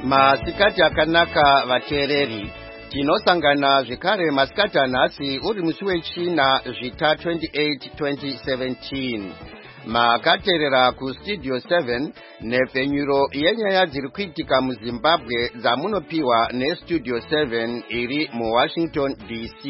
Masikati akanaka vateereri, tinosangana zvekare masikati anhasi uri musi wechina zvita 28 2017. Makateerera kustudio 7 nepfenyuro yenyaya dziri kuitika muZimbabwe dzamunopiwa nestudio 7 iri muWashington DC.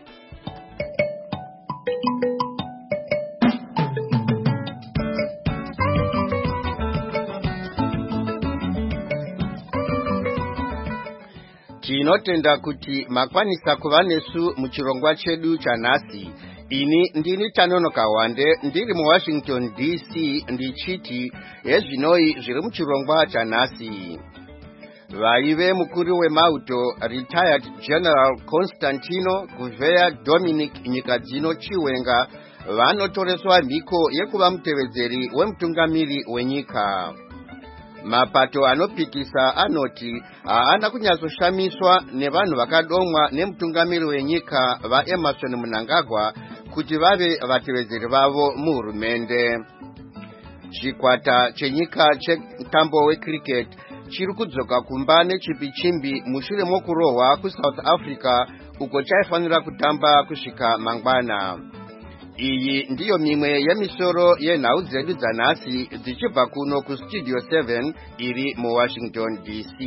Tinotenda kuti makwanisa kuva nesu muchirongwa chedu chanhasi. Ini ndini Tanonoka Wande ndiri muWashington DC ndichiti hezvinoi zviri muchirongwa chanhasi. Vaive mukuru wemauto retired General Constantino Gouveia Dominic Nyikadzino Chiwenga vanotoreswa mhiko yekuva mutevedzeri wemutungamiri wenyika. Mapato anopikisa anoti haana kunyatsoshamiswa nevanhu vakadomwa nemutungamiri wenyika vaEmmerson Mnangagwa kuti vave vatevedzeri vavo muhurumende. Chikwata chenyika chemutambo wecricket chiri kudzoka kumba nechipi-chimbi mushure mokurohwa kuSouth Africa uko chaifanira kutamba kusvika mangwana. Iyi ndiyo mimwe yemisoro yenhau dzedu dzanhasi dzichibva kuno kustudio 7 iri muWashington DC.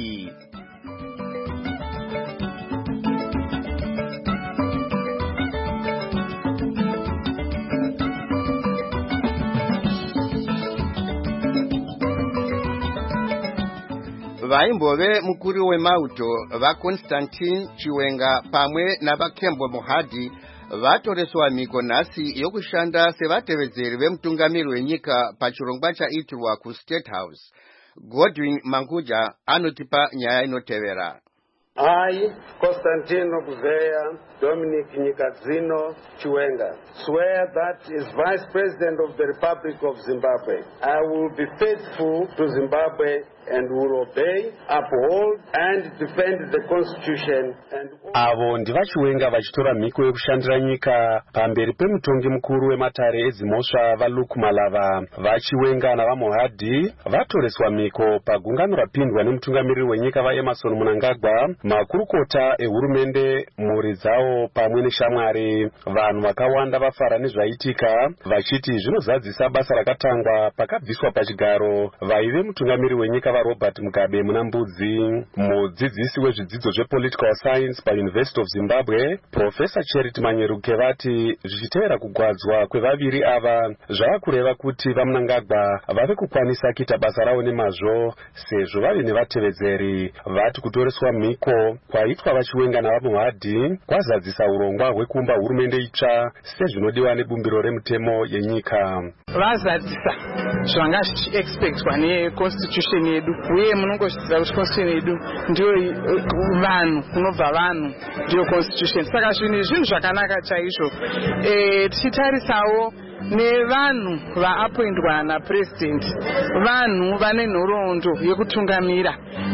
Vaimbove mukuru wemauto vaConstantine Chiwenga pamwe navaKembo Mohadi vatoreswa mhiko nhasi yokushanda sevatevedzeri vemutungamiri wenyika pachirongwa chaitirwa kuState House. Godwin Manguja anotipa nyaya inotevera. I, Constantino Gouveia Dominic Nyikadzino Chiwenga, swear that as Vice President of the Republic of Zimbabwe, I will be faithful to Zimbabwe and will obey, uphold and defend the Constitution and avo ndivachiwenga vachitora mhiko yekushandira nyika pamberi pemutongi mukuru wematare edzimhosva vaLuke Malava. Vachiwenga navaMohadi vatoreswa mhiko pagungano rapindwa nemutungamiriri wenyika vaEmmerson Mnangagwa, makurukota ehurumende, mhuri dzavo pamwe neshamwari. Vanhu vakawanda vafara nezvaitika vachiti zvinozadzisa basa rakatangwa pakabviswa pachigaro vaive mutungamiri wenyika vaRobert Mugabe Munambudzi. Mudzidzisi wezvidzidzo zvepolitical science paUniversity of Zimbabwe Professor Charity Manyeruke vati zvichitevera kugwadzwa kwevaviri ava zvavakureva kuti vaMnangagwa vave kukwanisa kuita basa ravo nemazvo sezvo vave nevatevedzeri. Vati kutoreswa mhiko kwaitwa vachiwenga navaMohadi kwazadzisa urongwa hwekumba hurumende itsva sezvinodiwa nebumbiro remutemo yenyika. Vazadzisa zvanga zvichiexpectwa neconstitution yedu, uye munongozviziva kuti constitution yedu ndiyo vanhu, kunobva vanhu ndiyo constitution. Saka zvinhu zvakanaka chaizvo. Tichitarisawo nevanhu vaappointwa napresident, vanhu vane nhoroondo yekutungamira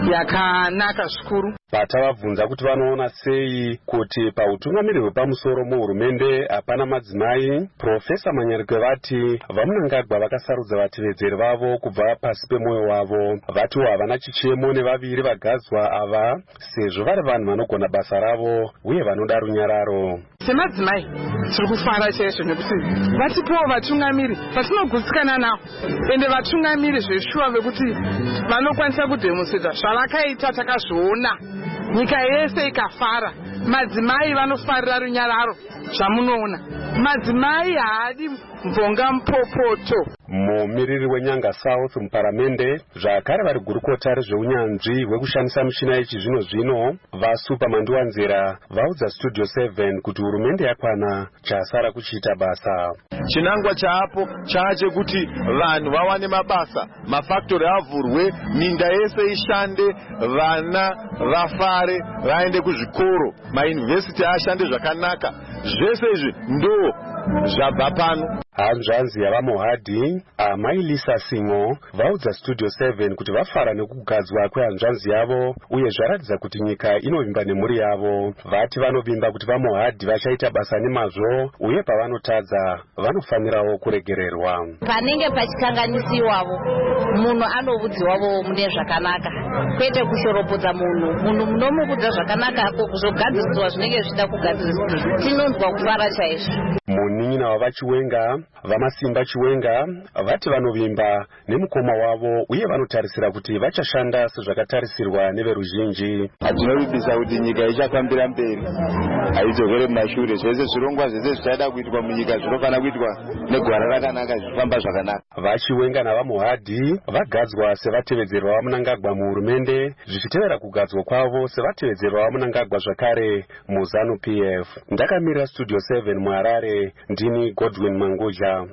yakanaka zvikuru. Vatavabvunza kuti vanoona sei kuti pautungamiri hwepamusoro muhurumende hapana madzimai, Profesa Manyeruke vati vaMnangagwa vakasarudza vatevedzeri vavo kubva pasi pemwoyo wavo. Vatiwo havana chichemo nevaviri vagadzwa ava sezvo vari vanhu vanogona basa ravo uye vanoda runyararo. Semadzimai tiri kufara chaizvo nekuti vatipowo vatungamiri vatinogutsikana navo, ende vatungamiri zveshuwa vekuti vanokwanisa kudhemosita zvavakaita. Takazviona nyika yese ikafara. Madzimai vanofarira runyararo zvamunoona. Madzimai haadi mvonga mupopoto. Mumiriri weNyanga South muparamende zvakare vari gurukota rezveunyanzvi hwekushandisa mishina yechizvino zvino vaSuper Mandiwanzira vaudza studio 7 kuti hurumende yakwana chasara kuchiita basa. Chinangwa chaapo chaachekuti vanhu vawane mabasa, mafactory avhurwe, minda yese ishande, vana vafare, vaende kuzvikoro, mauniversity ashande zvakanaka. Zvese izvi ndo zvabva pano. Hanzvanzi yavaMohadhi Amai Lisa Singo vaudza Studio 7 kuti vafara nekugadzwa kwehanzvanzi yavo uye zvaratidza kuti nyika inovimba nemhuri yavo. Vati vanovimba kuti vaMohadhi vachaita basa nemazvo uye pavanotadza vanofanirawo kuregererwa. Panenge pachikanganisiwavo munhu anovudziwavo mune zvakanaka kwete kushoropodza munhu munomuvudza zvakanaka kuzogadziswa zvinenge zvida kugadziswa tinonzwa kufara chaizvo. Munin'ina wavaChiwenga vaMasimba Chiwenga vati vanovimba nemukoma wavo uye vanotarisira kuti vachashanda sezvakatarisirwa neveruzhinji. Tinovimbisa kuti nyika ichafambira mberi haidzokere mumashure. Zvese zvirongwa zvese zvichada kuitwa munyika zvinofana kuitwa negwara rakanaka zvifamba zvakanaka. VaChiwenga navaMohadhi vagadzwa sevatevedzeri vaMnangagwa muhurumende zvichitevera kugadzwa kwavo sevatevedzeri vaMnangagwa zvakare muZanu PF. Ndakamirira Studio 7 muHarare, ndini Godwin Manguja.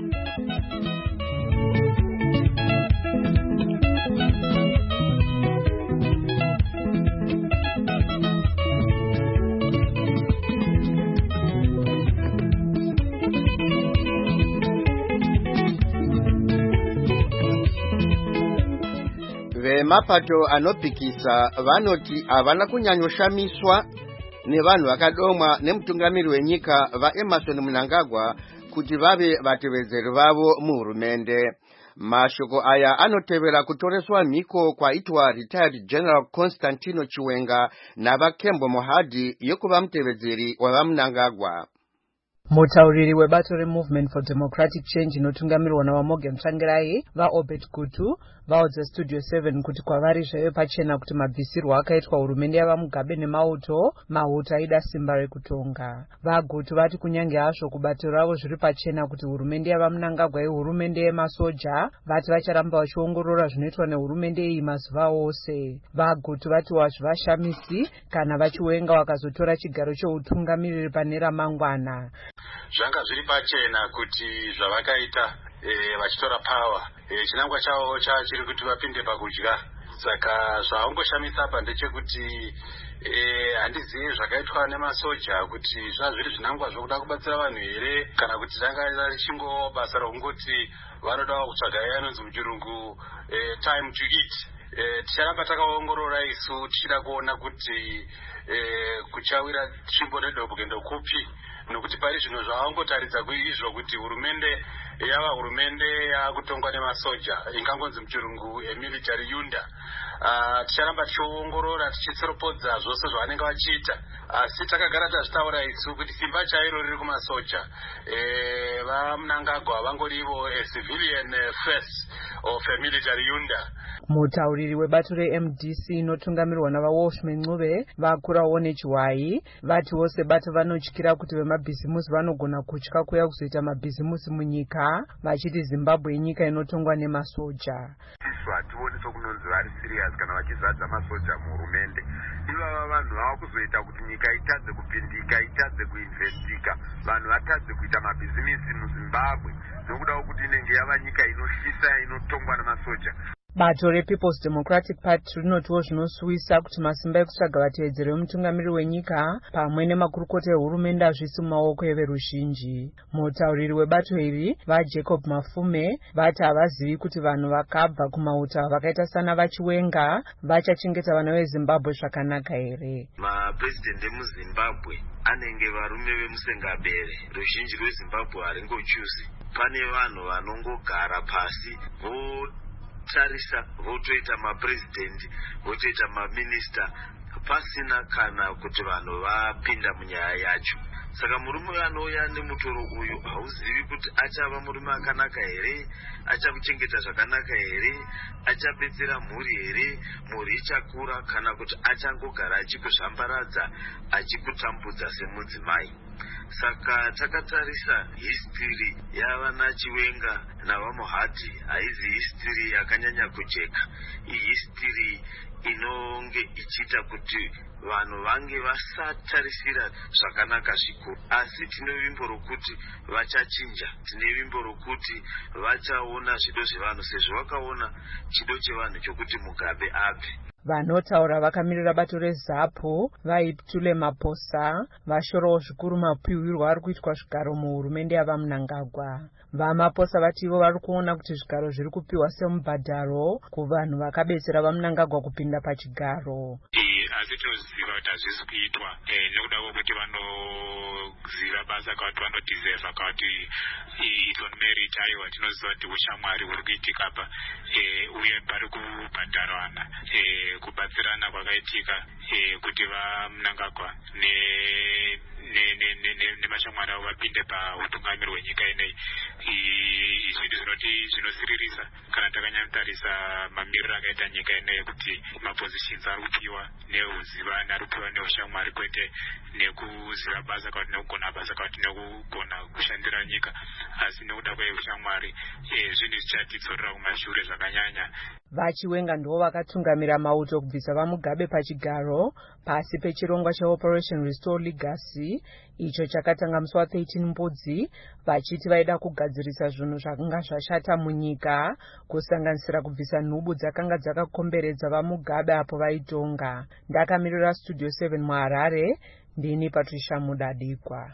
Vemapato anopikisa vanoti havana kunyanyoshamiswa nevanhu vakadomwa nemutungamiri wenyika vaEmmerson Mnangagwa kuti vave vatevedzeri vavo muhurumende. Mashoko aya anotevera kutoreswa mhiko kwaitwa retired General Constantino Chiwenga navaKembo Mohadhi yokuva mutevedzeri wavaMnangagwa. Mutauriri webato reMovement for Democratic Change inotungamirwa navaMorgan Tsvangirai vaObed Gutu vaudza Studio 7 kuti kwavari zvaive pachena kuti mabvisirwo akaitwa hurumende yavaMugabe nemauto aida simba rekutonga. VaGutu vati kunyange hazvo kubato ravo zviri pachena kuti hurumende yavaMnangagwa ihurumende yemasoja, vati vacharamba vachiongorora zvinoitwa nehurumende iyi mazuva ose. VaGutu vati hazvivashamisi kana vaChiwenga vakazotora chigaro cheutungamiriri pane ramangwana. Zvanga zviri pachena kuti zvavakaita vachitora power chinangwa chavo chiri kuti vapinde pakudya. Saka zvaongoshamisa apa ndechekuti handizivi zvakaitwa nemasoja kuti zvazviri zvinangwa zvokuda kubatsira vanhu here kana kuti ranga richingo basa rokungoti vanoda kutsvaga yanonzi muchirungu time to eat. Ticharamba takaongorora isu tichida kuona kuti kuchawira tsvimbo nedobwe ndokupi, nokuti pari zvino zvavangotaridza kuizvo kuti hurumende yava hurumende yakutongwa nemasoja ingangonzi muchirungu military yunda. Ticharamba tichiongorora tichitsoropodza zvose zvavanenge vachiita, asi takagara tazvitaura isu kuti simba chairo riri kumasoja. VaMnangagwa vangorivo a civilian first of a military yunda. Mutauriri webato reMDC inotungamirwa navaWalshman Ncube vakurawo nechiwayi vati vose bato vanotyira kuti vemabhizimusi vanogona kutya kuya kuzoita mabhizimusi munyika vachiti Zimbabwe inyika inotongwa nemasoja. Hationi sokunonzi vari serious kana vachizadza masoja muhurumende. Ivava vanhu vava kuzoita kuti nyika itadze kupindika, itadze kuinvestika, vanhu vatadze kuita mabhizimisi muZimbabwe nokuda kuti inenge yava nyika inoshisa inotongwa nemasoja. Bato rePeople's Democratic Party rinotiwo zvinosuwisa kuti masimba ekutsvaga vatevedzeri vemutungamiri wenyika pamwe nemakurukota ehurumende hazvisi mumaoko everuzhinji. Mutauriri webato iri vaJacob Mafume vati havazivi kuti vanhu vakabva kumauta vakaita sana vaChiwenga vachachengeta vana veZimbabwe zvakanaka here. Mapresident emuZimbabwe anenge varume vemusengabere, ruzhinji rweZimbabwe haringochuzi. Pane vanhu vanongogara pasi tarisa votoita mapresident votoita maminista pasina kana kuti vanhu vapinda munyaya yacho. Saka murume anouya nemutoro uyu hauzivi kuti achava murume akanaka here, achakuchengeta zvakanaka here, achabetsera mhuri here, mhuri ichakura kana kuti achangogara achikuzvambaradza achikutambudza semudzimai. Saka takatarisa history yavana Chiwenga navaMohadhi haizi history yakanyanya kujeka. History inenge ichiita kuti vanhu vange vasatarisira zvakanaka zvikuru, asi tine vimbo rokuti vachachinja, tine vimbo rokuti vachaona zvido zvevanhu sezvo vakaona chido chevanhu chokuti Mugabe abve. Vanotaura vakamirira bato reZAPU vaitule Maposa vashorawo zvikuru mapiwirwa ari kuitwa zvigaro muhurumende yavaMnangagwa. VaMaposa vativo vari kuona kuti zvigaro zviri kupiwa semubhadharo kuvanhu vakabetsera vaMnangagwa kupinda pachigaro. Asi tinoziva kuti hazvisi kuitwa nekuda kwokuti vanoziva basa kwati vanodhiserva kwati it's on merit. Aiwa, tinoziva kuti ushamwari huri kuitika apa uye pari kubhadharwana kubatsirana kwakaitika kuti vaMnangagwa nemashamwari avo vapinde pautungamiri hwenyika ineyi. Izvi zvinoti zvinosiririsa kana takanyatarisa mamiriro akaita nyika ineyi kuti mapositions ari kupiwa neuziva ari kupiwa neushamwari kwete nekuziva basa kwati nekugona basa kwati nekugona kushandira nyika, asi nekuda kweushamwari zvinhu zvichatidzorera kumashure zvakanyanya. VaChiwenga ndivo vakatungamira mauto kubvisa vaMugabe pachigaro pasi pechirongwa cheOperation Restore Legacy, icho chakatanga musi wa13 Mbudzi, vachiti vaida kugadzirisa zvinhu zvakanga zvashata munyika, kusanganisira kubvisa nhubu dzakanga dzakakomberedza vaMugabe apo vaitonga. Ndakamirira Studio 7 muHarare, ndini Patricia Mudadikwa.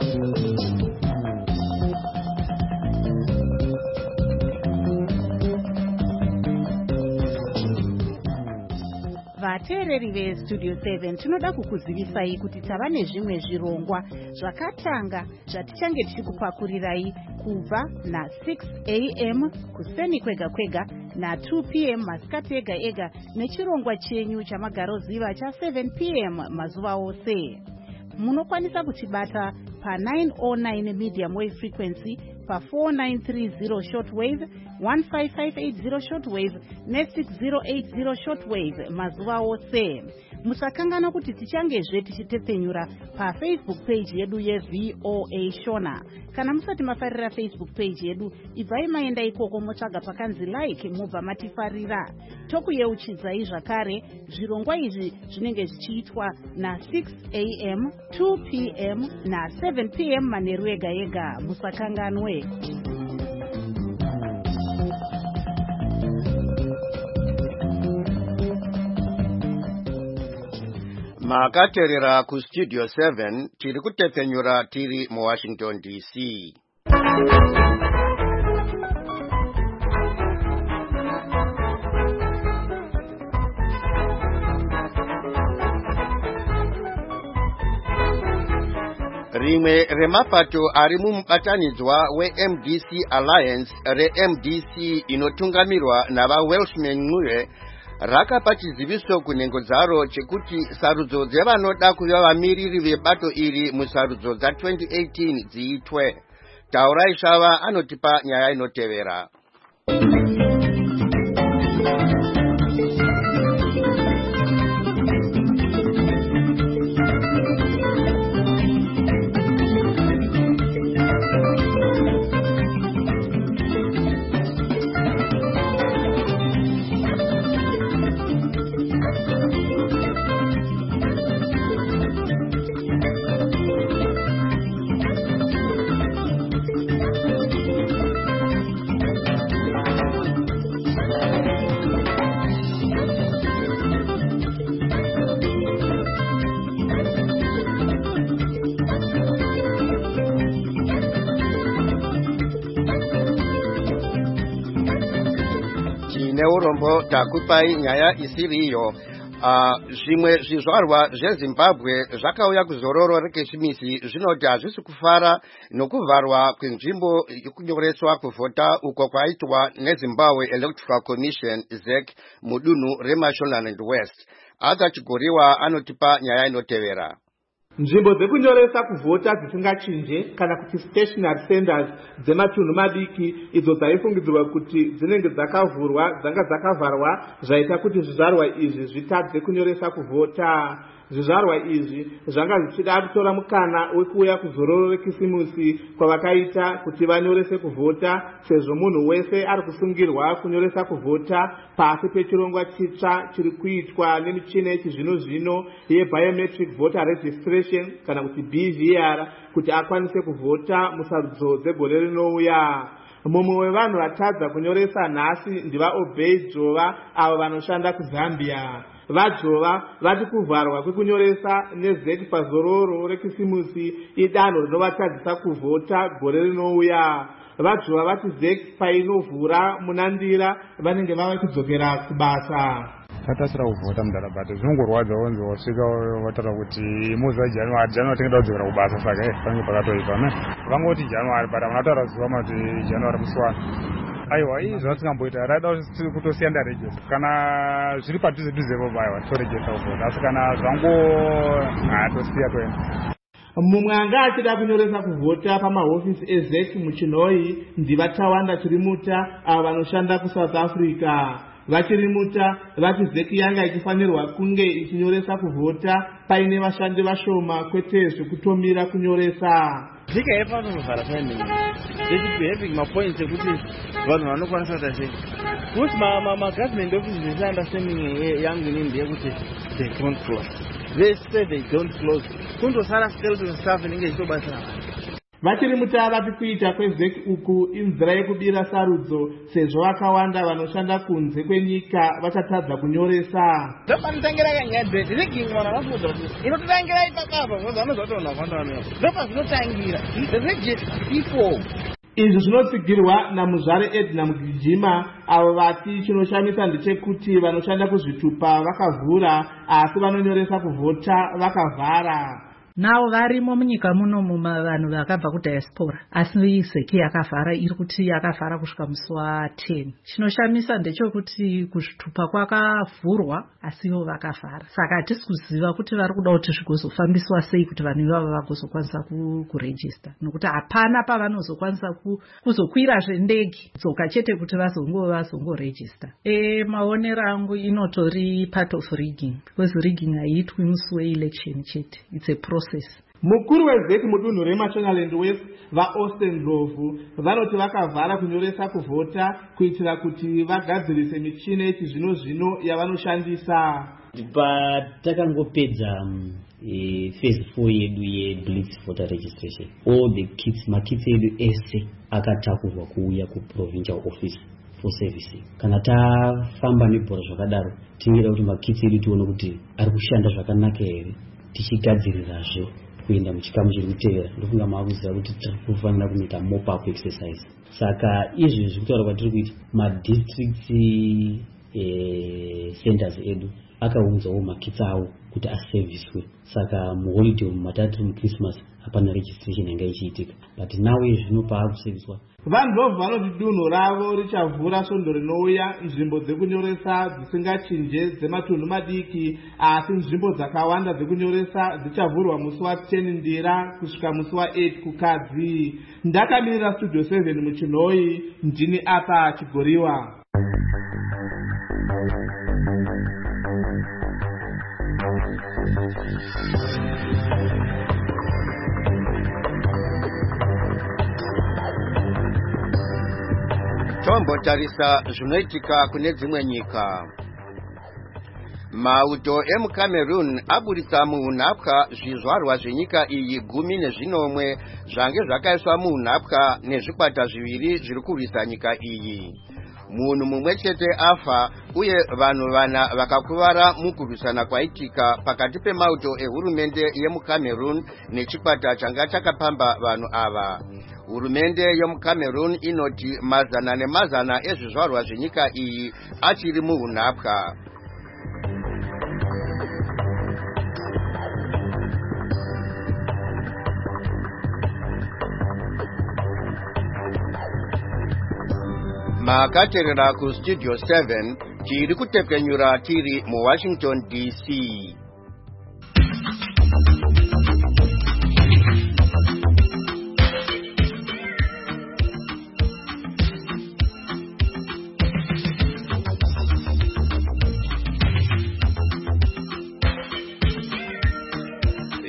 Vateereri veStudio 7 tinoda kukuzivisai kuti tava nezvimwe zvirongwa zvakatanga zvatichange tichikupakurirai kubva na6 AM kuseni kwega kwega na2 PM masikati ega ega nechirongwa chenyu chamagaroziva cha7 PM mazuva ose. Munokwanisa kutibata pa909 medium wave frequency, pa4930 shortwave, 15580 shortwave ne6080 shortwave mazuva ose. Musakangana kuti tichangezve tichitepfenyura paFacebook page yedu yeVOA Shona. Kana musati mafarira Facebook page yedu, ibvai maenda ikoko motsvaga pakanzi like mubva matifarira. Tokuyeuchidzai zvakare zvirongwa izvi zvinenge zvichiitwa na6 AM, 2 PM na7 PM manheru ega ega. Musakanganwe. Makaterera ku Studio 7 tiri kutepfenyura tiri mu Washington DC. Rimwe remapato ari mumubatanidzwa weMDC Alliance reMDC inotungamirwa navaWelshman Mure rakapa chiziviso kunhengo dzaro chekuti sarudzo dzevanoda kuva vamiriri vebato iri musarudzo dza2018 dziitwe. Taurai Shava anotipa nyaya inotevera. Neurombo takupai nyaya isiriyo. Zvimwe zvizvarwa zveZimbabwe zvakauya kuzororo rekeshimisi zvinoti hazvisi kufara nokuvharwa kwenzvimbo yokunyoreswa kuvhota uko kwaitwa neZimbabwe Electoral Commission ZEC mudunhu reMashonaland West. Adza Chigoriwa anotipa nyaya inotevera. Nzvimbo dzekunyoresa kuvhota dzisingachinje kana kuti stationary centers dzematunhu madiki idzo dzaifungidzirwa kuti dzinenge dzakavhurwa dzanga dzakavharwa zvaita kuti zvizvarwa izvi zvitadze kunyoresa kuvhota. zvizvarwa izvi zvanga zvichida kutora mukana wekuuya kuzororo rekisimusi kwavakaita kuti vanyorese kuvhota, sezvo munhu wese ari kusungirwa kunyoresa kuvhota pasi pechirongwa chitsva chiri kuitwa nemichina yechizvino-zvino yebiometric voter registration kana kuti BVR kuti akwanise kuvhota musarudzo dzegore rinouya. Mumwe wevanhu vatadza kunyoresa nhasi ndivaObey Jova avo vanoshanda kuZambia. VaJova vati kuvharwa kwekunyoresa neZEC pazororo rekisimusi idanho rinovatadzisa kuvhota gore rinouya. VaJova vati ZEC painovhura munandira vanenge vava kudzokera kubasa. Tatasira kuvhota mudharabhati zvinongorwadza wanzi wasvika wataura kuti muzi waJanuary tengeda kudzokera kubasa saka pange pakatoipa ne vangoti January but vanataura zuva mati January musi wano. Aiwa izvi zvatingamboita raida kutosiya ndarejesa kana zviri padhuze-dhuzepo baiwa torejesa kuvhota asi kana zvango tosiya toenda. Mumwe anga achida kunyoresa kuvhota pamahofisi eZEC muChinoi ndivaTawanda Chirimuta avo vanoshanda kuSouth Africa. Vachirimuta vati ZEC yanga ichifanirwa kunge ichinyoresa kuvhota paine vashandi vashoma kwete zvekutomira kunyoresa. Zvika yepanovhara paine having mapoints ekuti vanhu vanokwanisa kuti ashe kuti magovernment offices understanding yangu inini ndeyekuti they don't close. They say they don't close. Kundosara skeleton staff inenge ichitobasa. Vachirimuta vati kuita kweZEC uku inzira yekubira sarudzo sezvo vakawanda vanoshanda kunze kwenyika vachatadza kunyoresa. Ndopanotangira kanyadheti regingwana vafuudza kuti inototangira ipapapa ngozi vanozotoona kwanda vanoyo. Ndopazvinotangira the register people. Izvi zvinotsigirwa naMuzvare Edna Mugijima avo vati chinoshamisa ndechekuti vanoshanda kuzvitupa vakavhura asi vanonyoresa kuvhota vakavhara. Navo varimo munyika munomu vanhu vakabva kudiaspora asi ZEC yakavhara iri kuti yakavhara kusvika musi wa10. Chinoshamisa ndechekuti kuzvitupa kwakavhurwa asi ivo vakavhara. Saka hatisi kuziva kuti vari kuda kuti zvigozofambiswa sei kuti vanhu ivavo vagozokwanisa kurejista nokuti hapana pavanozokwanisa kuzokwirazve ndege tsoka chete kuti vazongorejista. Maonero angu inotori part of rigging because rigging haiitwi musi weelection chete, it's a process. Mukuru weZEC mudunhu reMashonaland West vaAustin Ndlovu vanoti vakavhara kunyoresa kuvhota kuitira kuti vagadzirise michina yechizvino-zvino yavanoshandisa. Patakangopedza phase 4 yedu yeBlitz voter registration, all the kits makits edu ese akatakurwa kuuya kuprovincial office for servicing. Kana tafamba nebhora zvakadaro tingira kuti makits edu tione kuti ari kushanda zvakanaka here tichigadzirirazve kuenda muchikamu chiri kutevera. Ndofunga maakuziva kuti tinofanira kuita mop-up exercise. Saka izvi zviri kutaura kwatiri kuita madistrict centers edu akaunzawo makits awo kuti aserviswe. Saka muholiday mumatatu muChristmas hapana registration yanga ichiitika, but nawe zvino paakuserviswa. VaNdlovu vanoti dunhu ravo richavhura svondo rinouya nzvimbo dzekunyoresa dzisingachinje dzematunhu madiki, asi nzvimbo dzakawanda dzekunyoresa dzichavhurwa musi wa10 Ndira kusvika musi wa8 Kukadzi. Ndakamirira Studio 7 muChinoi, ndini apa Chigoriwa. Tombotarisa zvinoitika kune dzimwe nyika. Mauto emuCameroon aburitsa muunhapwa zvizvarwa zvenyika iyi 10 zvange zvakaiswa muunhapwa nezvikwata zviviri zviri kurwisa nyika iyi. Munhu mumwe chete afa uye vanhu 4 vakakuvara mukurwisana kwaitika pakati pemauto ehurumende yemuCameroon nechikwata changa chakapamba vanhu ava. Hurumende yemuCameroon inoti mazana nemazana ezvizvarwa zvenyika iyi achiri muunhapwa. Makaterera kuStudio 7 tiri kutekenyura tiri muWashington DC.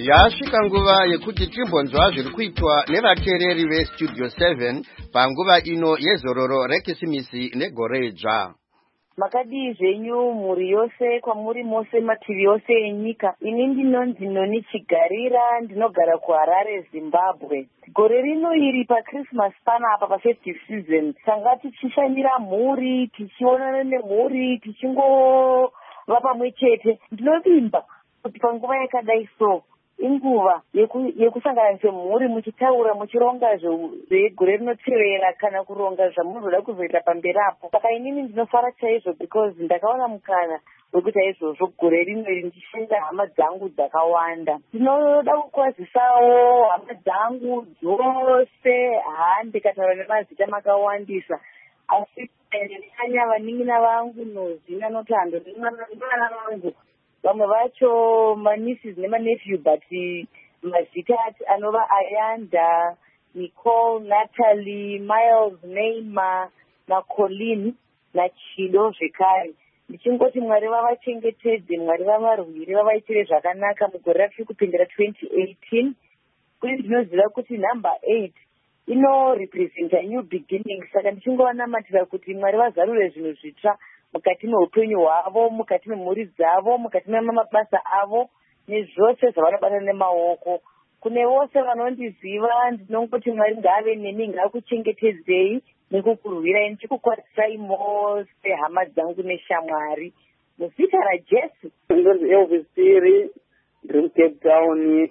yasvika nguva yekuti timbonzwa zviri kuitwa nevateereri vestudio 7 panguva ino yezororo rekisimisi negore idzva. Makadii zvenyu mhuri yose kwamuri mose mativi yose enyika. Ini ndinonzi Noni Chigarira, ndinogara kuHarare, Zimbabwe. Gore rino iri paChristmas panapa pafestive season tanga tichishanyira mhuri, tichionana nemhuri, tichingova pamwe chete. Ndinovimba kuti panguva yakadai so inguva yekusanganisa mhuri, muchitaura muchironga zvegore rinotevera kana kuronga zvamunoda kuzoita pamberi apo. Saka inini ndinofara chaizvo because ndakaona mukana wekuti izvozvo gore rino iri ndichishanda hama dzangu dzakawanda. Ndinoda kukwazisawo hama dzangu dzose, ndikataura nemazita makawandisa, asi ndikanya vaning'ina vangu Nozina Notando nevana vangu vamwe vacho manieces nemanephew, but mazita anova Ayanda, Nicole, Natalie, Miles, Neymar naColin naChido zvekare. Ndichingoti Mwari vavachengetedze, Mwari vavarwire, vavaitire zvakanaka mugore ratiri kupindira 2018. Uye ndinoziva kuti number 8 inorepresenta new beginning. Saka ndichingowanamatira kuti Mwari vazarure zvinhu zvitsva mukati meupenyu hwavo, mukati memhuri dzavo, mukati memabasa avo nezvose zvavanobata nemaoko. Kune vose vanondiziva ndinongoti Mwari ngaave nemi, ngaakuchengetedzei nekukurwirai, ndichikukwadzisai mose hama dzangu neshamwari muzita raJesu. Ndinonzi Elvis Siri, ndiri muCape Town.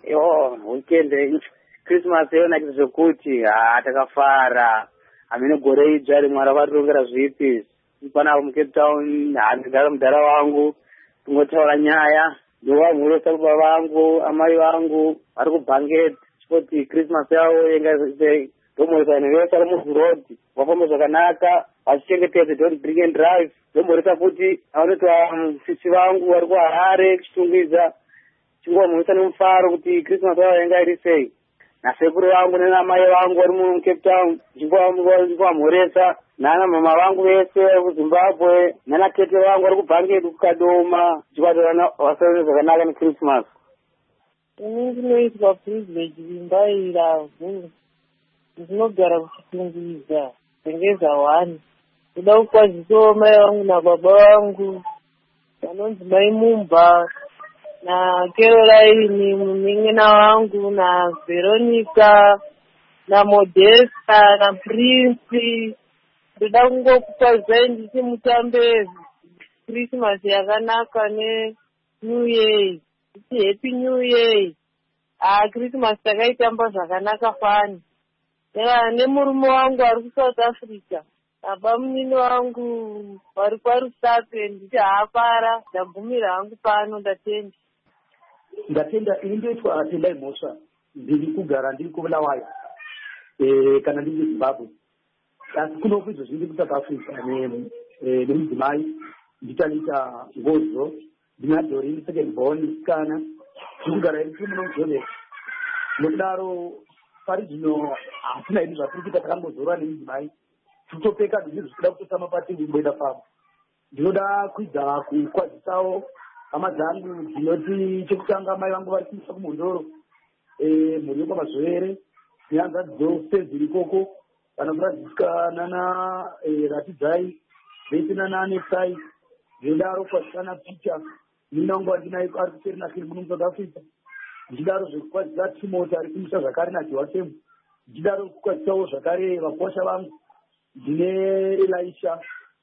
Weekend Christmas yonakisa zvokuti takafara. Hamene gore idzva Mwari avatirongera zvipi. Panapa muCape Town ndagara mudhara wangu, tingotaura nyaya ndovamhurosa baba vangu, amai vangu vari kubhangeti chikoti Christmas yavo ndomhoresa nevese ari muzurodi vafamba zvakanaka vachichengetedza don't drink and drive. Ndomhoresa futi avanoitwa sisi vangu vari kuHarare kuchitungidza chinguvamhurisa nemufaro kuti Christmas yavo yanga iri sei. Nasekuru vangu nenamai vangu vari muCape Town chinguvamhuresa, nana mama vangu vese vari kuZimbabwe, nana tete vangu vari kubhangeti kukadoma chikwatana vasaone zvakanaka neChristmas. Ini ndinoitwa privilege Vimbaira Vhuru, ndinogara kuchitungidza Zengeza 1. Ndoda kukwazisawo mai vangu nababa vangu vanonzi Mai Mumba naCaroline muning'ina wangu naVeronica naModesta naPrince. Ndoda kungokukwazai nditi mutambe Christmas yakanaka neNew Year. Nditi Happy New Year. Christmas takaitamba zvakanaka fani. Nemurume wangu ari kuSouth Africa, nabamunini wangu vari kwaRusape, nditi haapara ndagumira hangu pano ndatenda. Ini ndoitwa Tendai Mhosva, ndiri kugara ndiri kuBulawayo kana ndiri kuZimbabwe. Asi kuno izvo zviri kuSouth Africa nemudzimai nditaniita ngozo, ndina Doreen second born kana ndikugara iri muno muJoburg. Nokudaro pari zvino hatina ini zvatiri kuita, takambozorwa nemudzimai totopeka zviri zvikuda kutotama patiri kumboenda pabo. Ndinoda kuidza kukwazisawo hama dzangu dzinoti chekutanga mai vangu vari kuisa kuMondoro, mhuri yokwamazvovere nehanzvadzi dzose dziri ikoko, vanaFranziska nana Ratidzai vese nana Anexai. Ndinodaro kukwazisana Peter nina wangu wandinaye ari kuSerenakiri muno muSouth Africa. Ndichidaro zvekukwazisa Timoti ari kumusha zvakare naJoachim. Ndichidaro kukwazisawo zvakare vakosha vangu ndine Elisha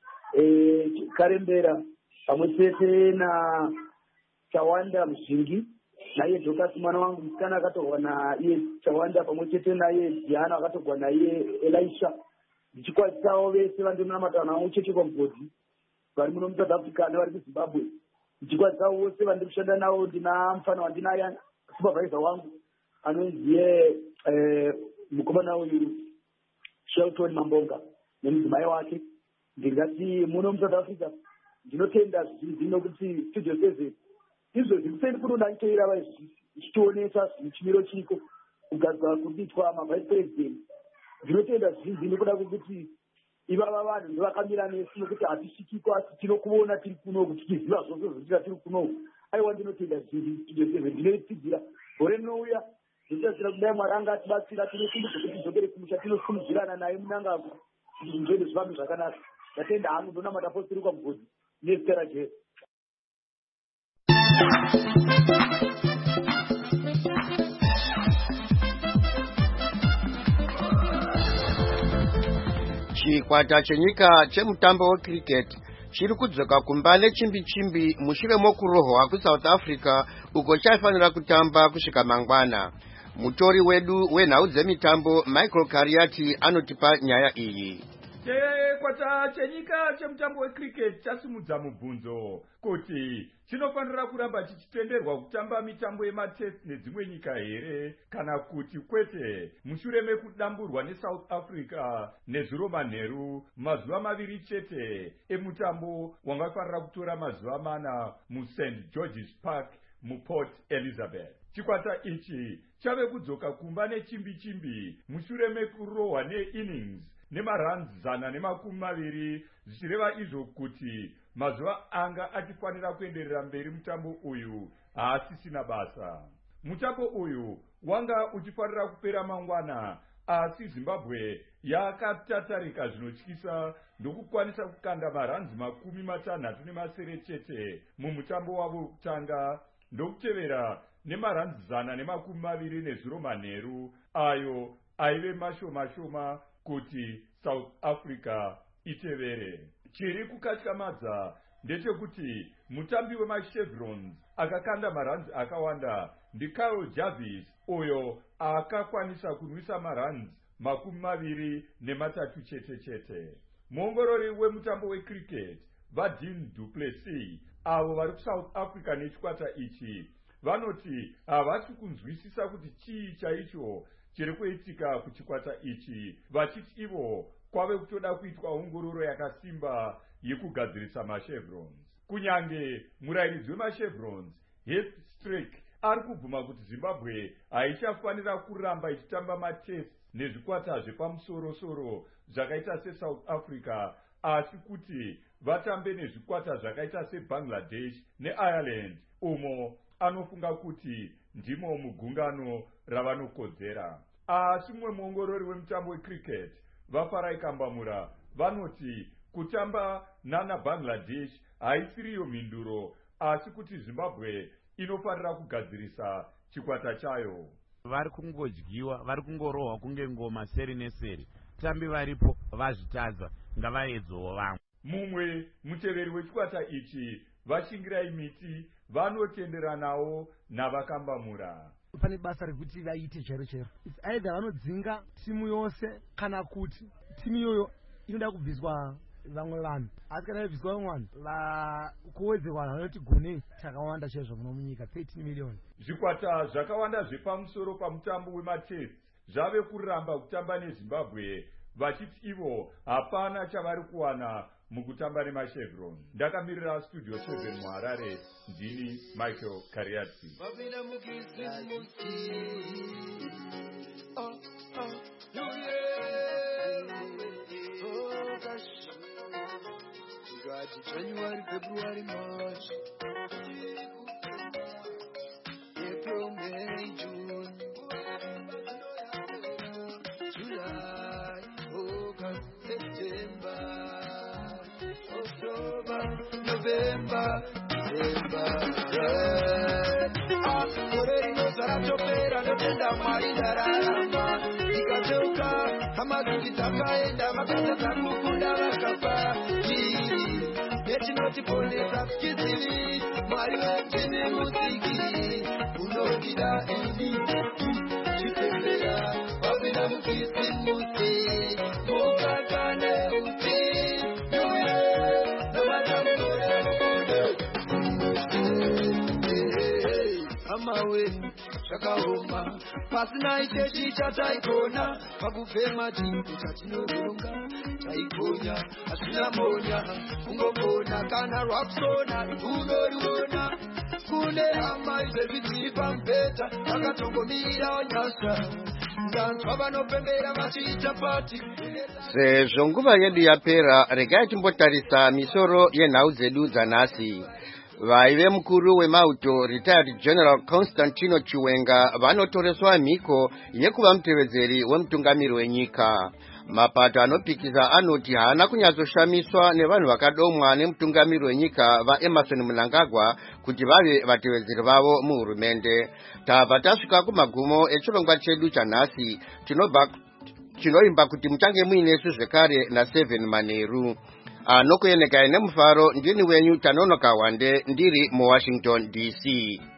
Karembera pamwe chete naChawanda Muzhingi, naiye Jokasi mwana wangu musikana akatorwa naiye Chawanda, pamwe chete naiye Diana akatorwa naiye Elisha. Ndichikwazisawo vese vandinonamata navo cheche kwaMugodhi vari muno muSouth Africa nevari kuZimbabwe. Ndichikwazisawo vose vandiri kushanda navo. Ndina mufana wandinaye supervisor wangu anonziye mukomana uyu Shelton Mambonga nemudzimai wake. Ndingati muno muSouth Africa ndinotenda zvinhu nokuti Studio 7 izvo zvikuseni kunoda nitoira zvichionesa chimiro chiko kugadzwa kuitwa mavice president. Ndinotenda zvinhu nokuda kwokuti ivava vanhu ndivakamira nesu nokuti hatisvikiko, asi tinokuona tiri kuno kuti tiziva zvose zvokuita tiri kuno. Aiwa ndinotenda zvinhu Studio 7 ndinoitidzira gore rinouya zvichazvira kudai Mwari anga atibatsira tinokumbudza kuti tidzokere kumusha tinosumudzirana naye munangagwa kuti zvinhu zvedu zvifambe zvakanaka. Ndatenda hangu ndonamata apostoli kwaMugodzi nezita raJesu. Chikwata chenyika chemutambo wecricket chiri kudzoka kumba nechimbi-chimbi mushure mokurohwa kuSouth Africa uko chaifanira kutamba kusvika mangwana. Mutori wedu wenhau dzemitambo Michael Kariati anotipa nyaya iyi. Chikwata chenyika chemutambo wecricket chasimudza mubvunzo kuti chinofanira kuramba chichitenderwa kutamba mitambo yematest nedzimwe nyika here kana kuti kwete, mushure mekudamburwa neSouth Africa nezuro manheru mazuva maviri chete emutambo wangafanira kutora mazuva 4 muSt George's Park muPort Elizabeth. Chikwata ichi chave kudzoka kumba nechimbi-chimbi mushure mekurohwa neinnings nemaruns 120 zvichireva izvo kuti mazuva anga achifanira kuenderera mberi mutambo uyu haasisina basa. Mutambo uyu wanga uchifanira kupera mangwana, asi Zimbabwe yakatatarika zvinotyisa ndokukwanisa kukanda maruns 60 chete mumutambo wavo kutanga, ndokutevera nemaruns 120 nezuro manheru ayo aive mashoma kuti South Africa itevere. Chiri kukatyamadza ndechekuti mutambi wemashevrons akakanda maruns akawanda ndiKyle Jarvis, uyo akakwanisa kunwisa maruns 23 chete. Muongorori wemutambo wecricket vaDean du Plessis avo vari kuSouth Africa nechikwata ichi vanoti havasi kunzwisisa kuti chii chaicho chiri kuitika kuchikwata ichi, vachiti ivo kwave kutoda kuitwa ongororo yakasimba yekugadzirisa mashevrons. Kunyange murairidzi wemashevrons Heath Strick ari kubvuma kuti Zimbabwe haichafanira kuramba ichitamba matest nezvikwata zvepamusoro-soro zvakaita seSouth Africa, asi kuti vatambe nezvikwata zvakaita seBangladesh neIreland, umo anofunga kuti ndimo mugungano ravanokodzera. Asi mumwe muongorori wemutambo wecricket vaFarai Kambamura vanoti kutamba naBangladesh haisiriyo mhinduro, asi kuti Zimbabwe inofanira kugadzirisa chikwata chayo. Vari kungodyiwa, vari kungorohwa kunge ngoma seri neseri. Tambi varipo vazvitadza, ngavaedzowo vamwe. Mumwe muteveri wechikwata ichi vaShingirai Miti vanotenderanawo navaKambamura. Pane basa rekuti vaite chero it's either vanodzinga timu yose kana kuti timu iyoyo inoda kubviswa vamwe vanhu, asi kana ibviswa vamwe vanhu kuwedzerwa vanoti gonei takawanda chaizvo muno munyika 13 million. Zvikwata zvakawanda zvepamusoro pamutambo wematest zvave kuramba kutamba neZimbabwe, vachiti ivo hapana chavari kuwana mukutamba nemashevrons. Ndakamirira Studio 7 muHarare, ndini Michael Kariati. January, February, March, April, May, June, July, August, September, October, November, December, Zarachopera, November, Maria, Rama, Ikateuka, Hamadu, Takaenda, Makata, Takukunda, Vakapa, Netiponesa kizili Mwari wetene muziki Unokida endi Chitembea Wabina mukisi musi Mokakane uti Yoye Namata mkore mkode Amawe Shakahoma Pasina iteshi chataikona Pakufema chiku chatinobunga Chaikonya Asina monya Ungopona kana rapsona Unoriona Kune hama izevitipa mpeta Akatongomira onyasa Ndantua vanopembera machiita pati Sezvo nguva yedu yapera, regai timbotarisa misoro yenhau dzedu dzanhasi. vaive mukuru wemauto retired General Constantino Chiwenga vanotoreswa mhiko yekuva mutevedzeri wemutungamiri wenyika. Mapato anopikiza anoti haana kunyatsoshamiswa nevanhu vakadomwa nemutungamiri wenyika vaEmerson Mnangagwa kuti vave vatevedzeri vavo muhurumende. Tabva tasvika kumagumo echirongwa chedu chanhasi, chinoimba kuti muchange muinesu zvekare na7 Manheru. Anokuyenekai nemufaro ndini wenyu Tanonoka Wande ndiri muWashington DC.